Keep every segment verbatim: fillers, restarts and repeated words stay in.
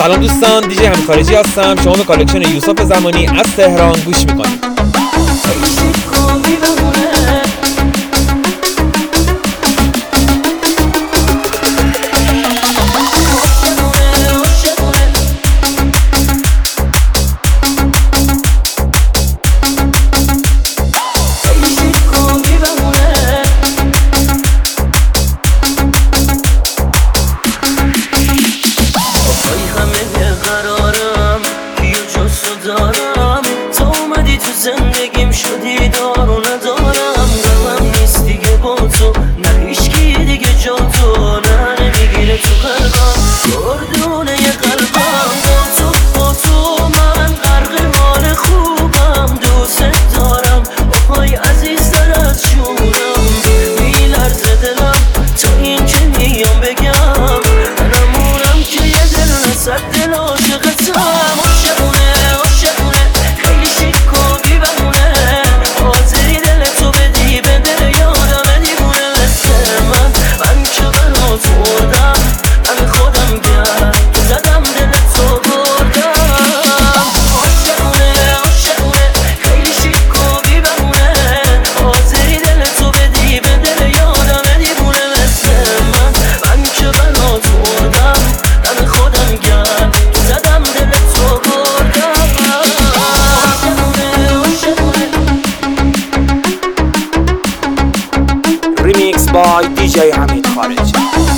سلام دوستان، دیجی همین خارجی هستم. شما به کالکشن یوسف زمانی از تهران گوش میکنید. زندگیم شدی دار و ندارم، قلبم نیست دیگه با تو، نه هیچکی دیگه جا تو، نه نمیگیره تو قلبم گردونه یه قلبم. با تو با تو من غرق حال خوبم، دوست دارم آهای عزیز در از جونم، میلرزه دلم تا این که میام بگم، منمونم که یه دل نصد دل عاشقتم. عاشقونه عاشقونه خیلی شیک و بی‌بهونه، حاضری دل تو بدی به دل یادم دیوونه مثل من. من که برات بردم من خودم گرد تو زدم دل تو بردم. عاشقونه عاشقونه خیلی شیک و بی‌بهونه، حاضری دل تو بدی به دل یادم دیوونه مثل من. من که برات بردم من خودم گرد تو زدم دل تو بردم. ریمیکس بای دیجی حمید خارجی.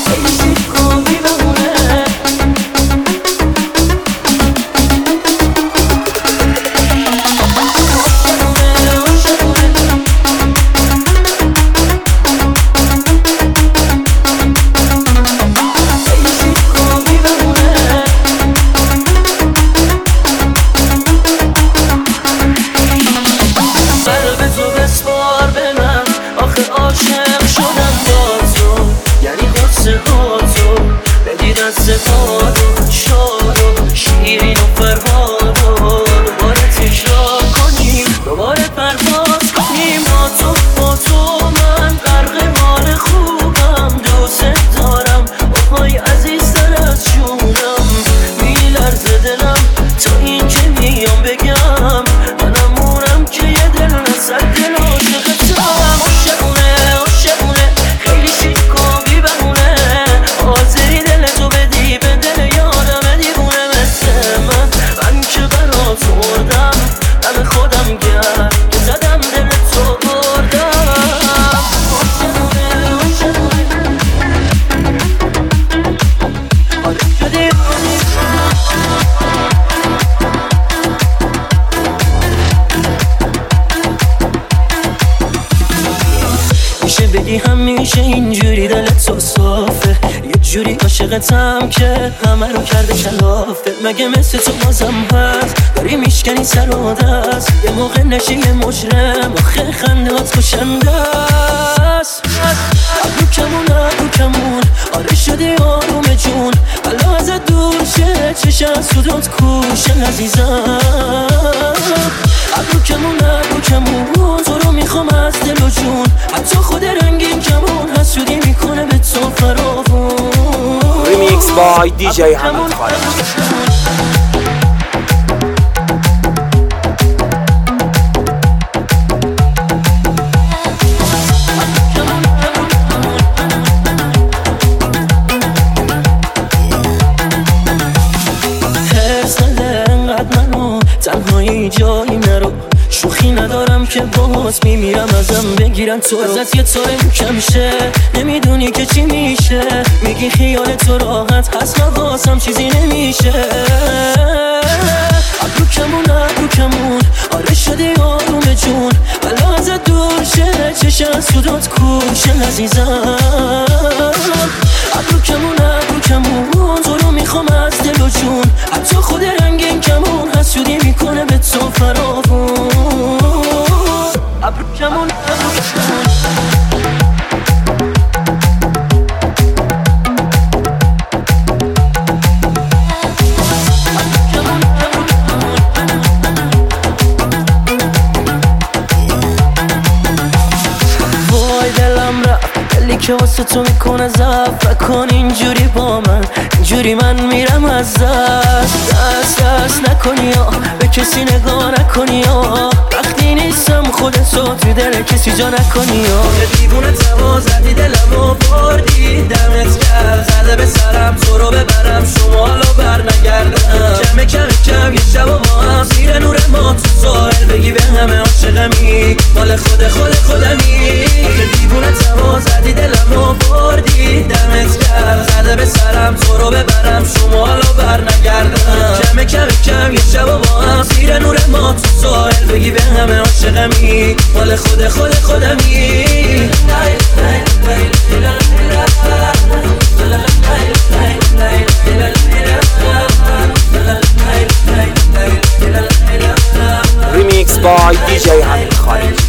عاشق شدم با تو، یعنی قصه ها تو بدی دست بادو، شاد و شیرین و فرهاد و دوباره تکرار کنیم، دوباره پرواز کنیم. با تو با تو من غرق حال خوبم، دوست دارم آهای عزیز در از جونم، میلرزه دلم تا این که میام بگم، منمونم که یه دل نصد دل عاشقتم. بگی همیشه اینجوری دلت تو صافه، یه جوری عاشقتم که همه رو کرده کلافه. مگه مثل تو بازم هست داری میشکنی سر و دست، یه موقع نشی یه مجرم آخه خندهات خوشنده است. ابرو کمون ابرو کمون آره شدی آروم جون، بلا ازت دور شه چشم سودات کوشن عزیزم. ابرو کمون ابرو کمون تو رو میخوام از دل و جون، حتی خود رنگین کمون حسودی میکنه به تو فراوون. ریمیکس بای دیجی حمید خارجی. تنهایی جایی نرو، شوخی ندارم که باز میمیرم ازم بگیرن تو رو. ازت یه طوره کم شه نمیدونی که چی میشه، میگی خیال تو راحت هست نواسم چیزی نمیشه. ابرو کمون ابرو کمون آره شدی آروم جون، بلا ازت دور شه چشم سودات کوشن عزیزم. ابرو کمون ابرو کمون تو رو میخوام از دل و جون، حتی خود رنگین کمون حسودی میکنه به تو فراوون. ابرو کمون ابرو کمون وای دلم رفت دلی که واسه تو میکنه ضعف نکن اینجوری با من، اینجوری من میرم از دست. دست دست نکنی یا به کسی نگاه نکنی یا وقتی نیستم خودتو تو دل کسی جا نکنی یا دیوونه توا زدی دلمو بردی، دمت کرد زده به سرم تو رو ببرم شمالو بر نگردم. کم کم کم یه شب و با هم زیر نور ما تو ساحل بگی به همه عاشقمی، مال خود خود خودمی. دیوونه توا زدی دلمو بردی، دمت کرد زده به سرم تو رو ببرم شمالو بر نگردم. کم کم کم یه شب و با هم زیر نور ما تو ساحل بگی به همه عاشقمی، مال خود خود خودمی. ریمیکس بای دی جی حمید خارجی.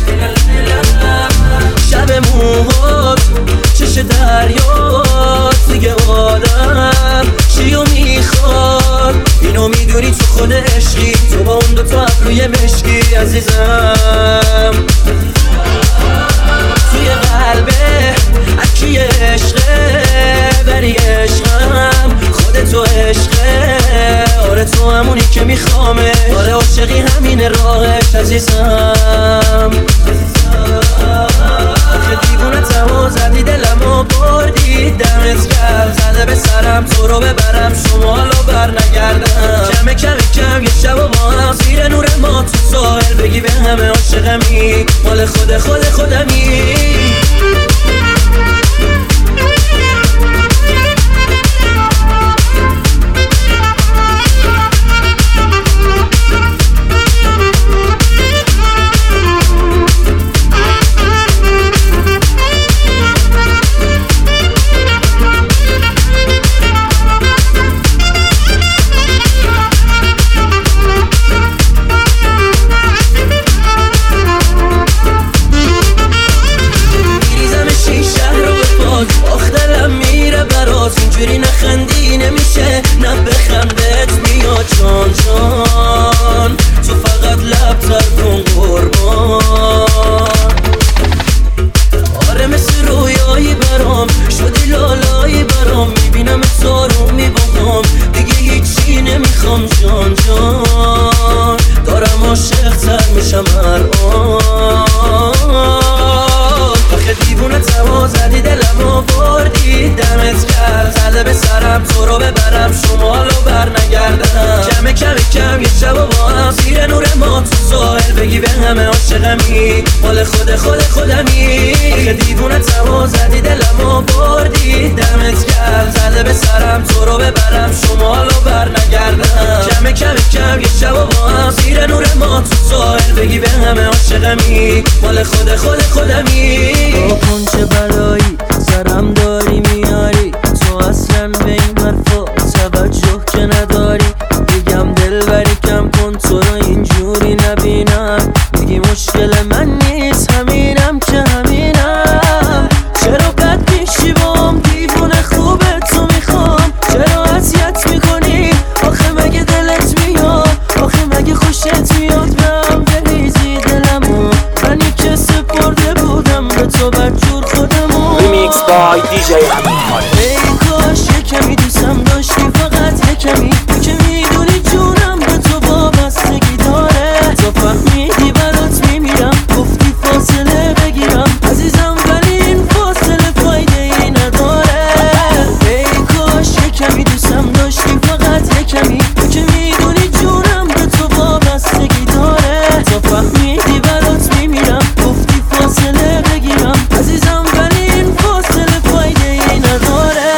شب موهات چش دریات دیگه آدم چیو میخواد، اینو میدونی تو خود عشقی، تو با اون دوتا ابروی مشکی عزیزم. توی قلبه اکی عشقه بری عشقم، خودتو عشقه، آره تو همونی که میخوامه، آره عاشقی همین راهش عزیزم. که دیوونه تمام زدی دلمو بردی، دمت کرد زده به سرم تو رو ببرم شمالو بر نگردم. کم کم کم یه شب و با هم زیر نور ما تو ساحل بگی به همه عاشقمی، مال خود خود خودمی. اینجوری نخندی نمیشه، نه بخندت میاد جان جان، تو فقط لب تر کن قربان. آره مثل رویایی برام شدی لالایی برام، میبینم تو میباهم دیگه هیچی نمیخوام جان جان، دارم عاشق تر میشم هر آن. آخه دیوونه تمام زدی دلمو بردی، دمت کرد زده به سرم تو رو ببرم شمالو بر نگردم. کم کم کم یه شب و با هم زیر نور ما تو ساحل بگی به همه عاشقمی، مال خود خود خودمی. آخه دیوونه تمام زدی دلمو بردی، دمت کرد زده به سرم تو رو ببرم شمالو بر نگردم. کم کم کم یه شب و با هم زیر نور ما تو ساحل بگی به همه عاشقمی، مال خود خود خودمی. کن چه بلایی سرم داری میاری، تو اصلا به این حرفا توجه که نداری. میگم دلبری کم کن تو رو اینجوری نبینم، میگی مشکل من نیست همینم که همینم. چرا بد میشی بام دیوونه خوبه تو میخوام، چرا اذیت میکنی آخه مگه دلت میاد، آخه مگه خوشت میاد بهم بریزی دلمو، منی که سپرده بودم به تو بدجور خودمو. ریمیکس بای دی جی حمید خارجی. ای کاش یه کمی دوستم داشتی، فقط یه کمی، که میدونی جونم به تو وابستگی داره. تو فهمیدی برات میمیرم، گفتی فاصله بگیرم عزیزم، ولی این فاصله فایده ای نداره. ای کاش یه کمی دوستم داشتی، فقط یه کمی، که میدونی جونم به تو وابستگی داره. تو فهمیدی برات میمیرم، گفتی فاصله بگیرم عزیزم، ولی این فاصله فایده ای نداره.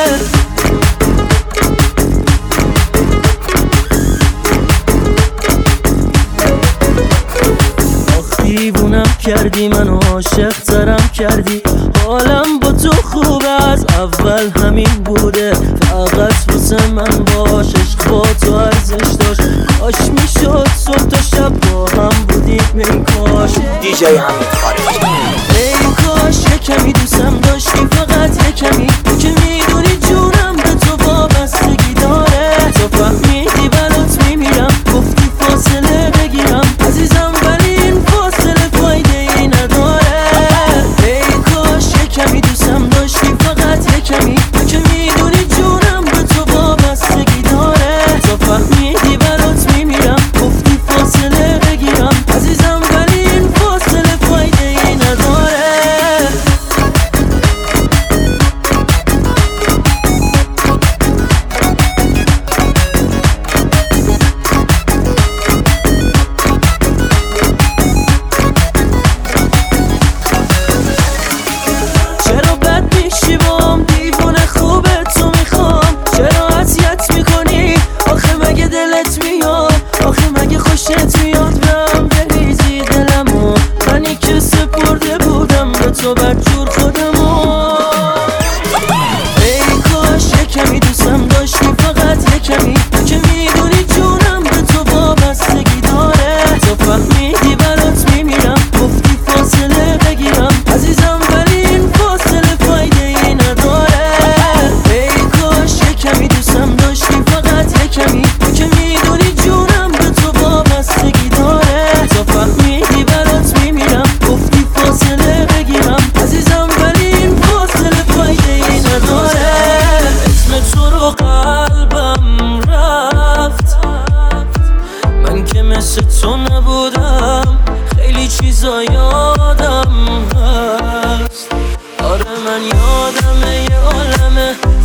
آخ دیوونم کردی منو، عاشق ترم کردی، حالم با تو خوب از اول همین بوده، فقط واسه من باش، عشق با تو ارزش داشت. کاش میشد صبح تا شب با هم بودیم، ای کاش. دی جی حمید خارجی. ای کاش یه کمی دوستم داشتی، فقط یه کمی، که میدونی جونم به تو وابستگی داره. تو فهمیدی برات میمیرم، گفتی فاصله بگیرم عزیزم، ولی این فاصله فایده ای نداره. ای کاش یه کمی دوستم داشتی،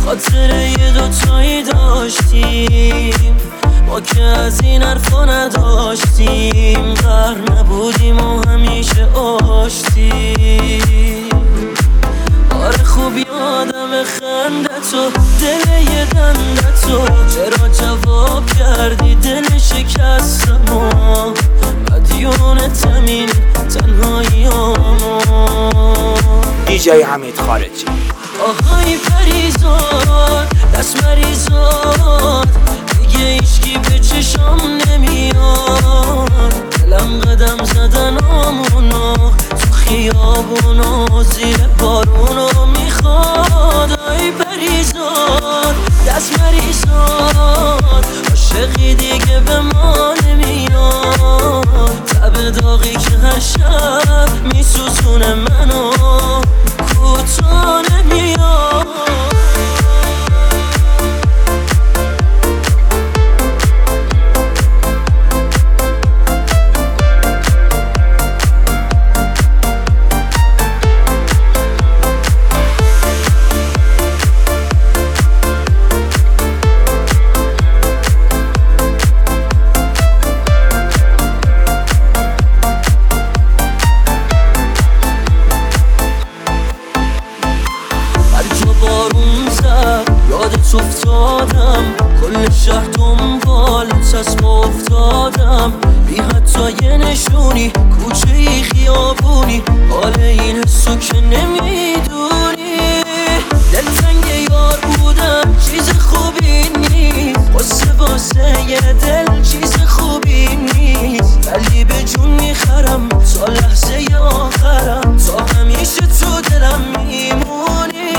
خاطر یه دوتایی داشتیم ما که از این حرفا نداشتیم، غر نبودیم و همیشه آشتیم. آره خوب یادم خندتو، دل یه دندتو، چرا جواب کردی دل شکستمو، مدیونتم این تنهاییامو. دیجی حمید خارجی. آهای پریزاد دست مریزاد، دیگه ایشکی به چشم نمیاد، دلم قدم زدن آمونو تو خیابونو زیر بارونو میخواد. آی پریزاد دست مریزاد، عاشقی دیگه به ما نمیاد، تب داغی که هر شب میسوزونه منو کوتا نمیاد. یادت افتادم، کل شهر دنبالت چشم افتادم، بی حتی یه نشونی کوچه ای خیابونی، حال این حسو که نمیدونی. دلتنگ یار بودم چیز خوبی نیست، قصه واسه یه دل چیز خوبی نیست، ولی به جون میخرم تا لحظه آخرم، تا همیشه تو دلم میمونی.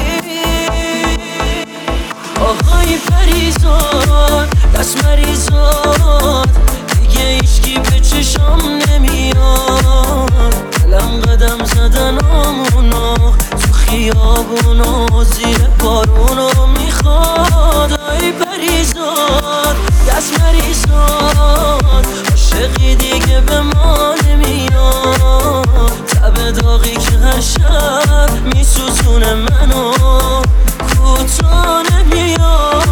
آهای پریزاد دست مریزاد، دیگه ایشکی به چشم نمیاد، دلم قدم زدن آمونو تو خیابونو زیر بارونو میخواد. آی پریزاد دست مریزاد، عاشقی دیگه به ما نمیاد، تب داغی که هر شب میسوزونه منو کوتا نمیاد.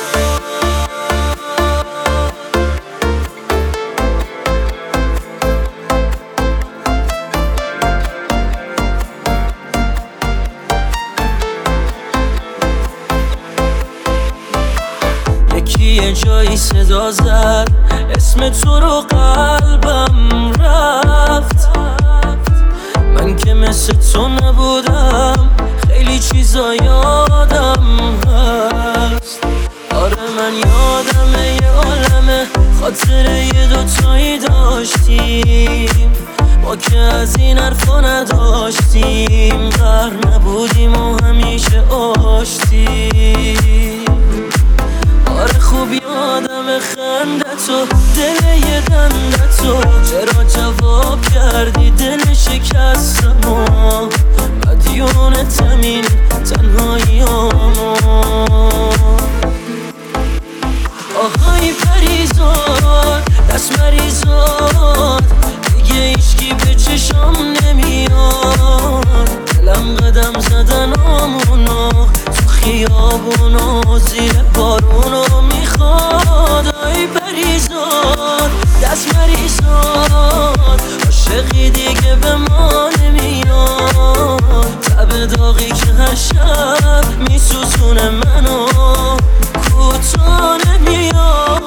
یکی یه جایی صدا زد اسم تو رو، قلبم رفت. من که مثل تو نبودم، خیلی چیزا یادم هست. آره من یادمه یه عالمه، خاطر یه دوتایی داشتیم ما که از این حرفا نداشتیم، غر نبودیم و همیشه آشتیم. آره خوب یادم خندتو، دل یه دندتو، چرا جواب کردی دل شکستمو، مدیونتم این تنهاییامو. آهای پریزاد دست مریزاد، دیگه ایشکی به چشم نمیاد، دلم قدم زدن آمونو تو خیابونو زیر بارونو میخواد. آی پریزاد دست مریزاد، عاشقی دیگه به ما نمیاد، تب داغی که هر شب میسوزونه منو کوتا نمیاد.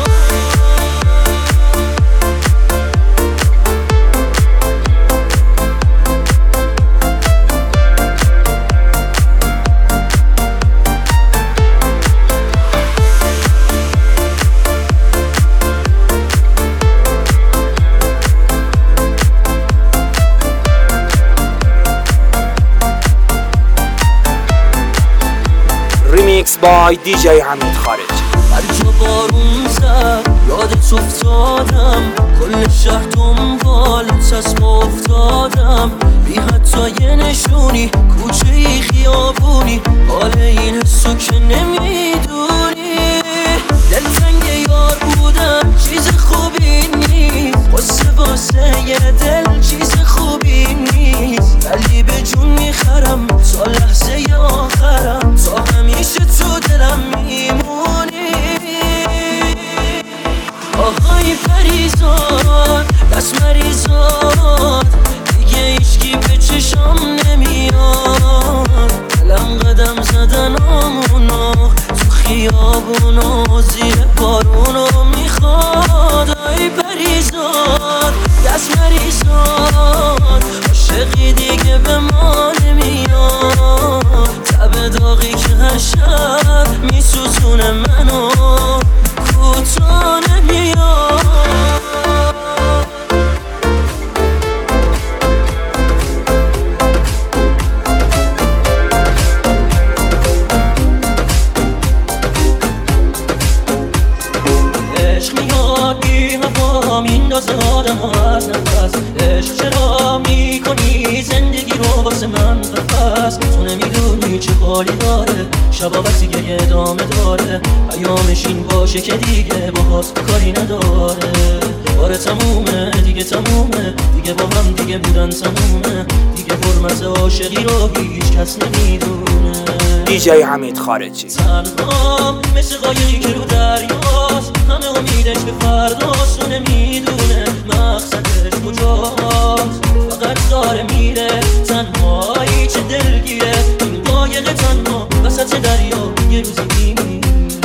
میکس بای دیجی حمید خارجی. هر جا بارون زد یادت افتادم، کل شهر دنبالت چشم افتادم، بی حتی یه نشونی کوچه ای خیابونی، حال این حسو که نمیدونی. دلتنگ یار بودم چیز خوبی نیست، قصه واسه یه دل چیز خوبی نیست، ولی به جون میخرم تا لحظه آخرم، تا همیشه تو که هر شب میسوزونه منو کوتاه نمیاد. عشق میاد بی هوا میندازه آدم از نفس. عشق چرا میکنی زندگی رو واسه من بفس؟ تو نمیدونی چه حالی داره شبا وقتی که ادامه داره. ایامش این باشه که دیگه باهات کاری نداره. آره تمومه دیگه تمومه دیگه با هم دیگه بودن تمومه دیگه حرمت عاشقی رو هیچ کس نمیدونه. دیجی حمید خارجی. تنهام مثل قایقی که رو دریاست همه امیدش به فرداست و نمیدونه مقصدش کجاست. فقط داره میره تنهایی چه دلگیره این قایق تنها وسط دریا یه روزی میمیره.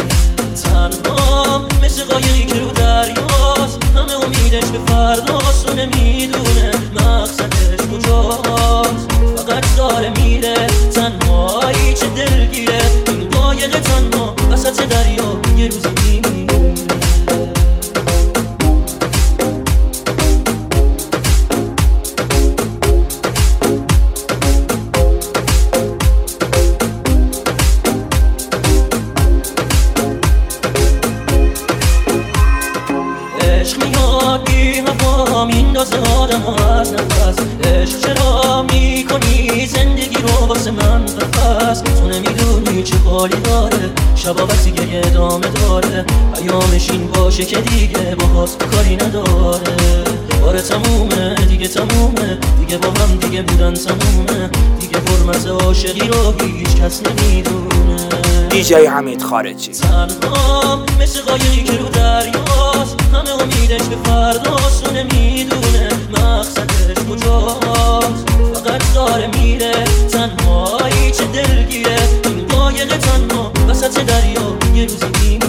تنهام مثل قایقی که رو دریاست همه امیدش به فرداست و نمیدونه مقصدش کجاست. فقط داره میره تنهایی چه دلگیره این قایق تنها وسط دریا یه روزی میمیره. عشق میاد بی هوا میندازه آدم از نفس. عشق چرا میکنی زندگی رو واسه من بفس؟ تو نمیدونی چه حالی داره شبا وقتی که ادامه داره. ایامش این باشه که دیگه باهات کاری نداره. آره تمومه دیگه تمومه دیگه با هم دیگه بودن تمومه دیگه حرمت عاشقی رو هیچ کس نمیدونه. دیجی حمید خارجی. تنهام مثل قایقی که رو دریاست همه امیدش به فرداست و نمیدونه مقصدش کجاست. فقط داره میره تنهایی چه دلگیره این قایق تنها وسط دریا یه روزی میمیره.